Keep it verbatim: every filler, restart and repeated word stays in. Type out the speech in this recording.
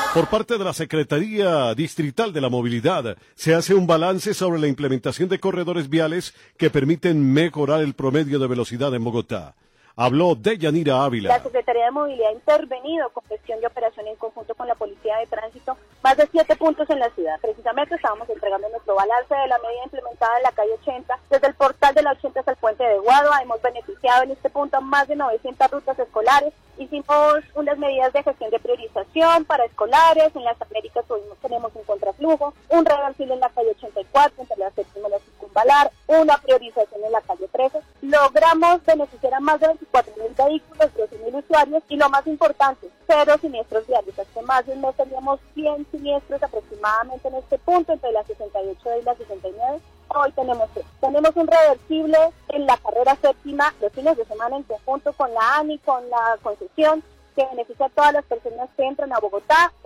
Por parte de la Secretaría Distrital de la Movilidad, se hace un balance sobre la implementación de corredores viales que permiten mejorar el promedio de velocidad en Bogotá. Habló Deyanira Ávila. La Secretaría de Movilidad ha intervenido con gestión de operación en conjunto con la Policía de Tránsito, más de siete puntos en la ciudad. Precisamente estábamos entregando nuestro balance de la medida implementada en la calle ochenta, desde el portal de la ochenta hasta el puente de Guadua. Hemos beneficiado en este punto a más de novecientas rutas escolares. Hicimos unas medidas de gestión de priorización para escolares. En las Américas tuvimos, tenemos un contraflujo, un reversible en la calle ochenta y cuatro, entre la séptima y la circunvalar, una priorización en la calle trece. Logramos beneficiar a más de veinticuatro mil vehículos, doce mil usuarios y lo más importante, cero siniestros viales. Hace más de un mes teníamos cien siniestros aproximadamente en este punto, entre las sesenta y ocho y las sesenta y nueve. Hoy tenemos tenemos un reversible en la carrera séptima los fines de semana en conjunto con la A N I, con la concesión, que beneficia a todas las personas que entran a Bogotá.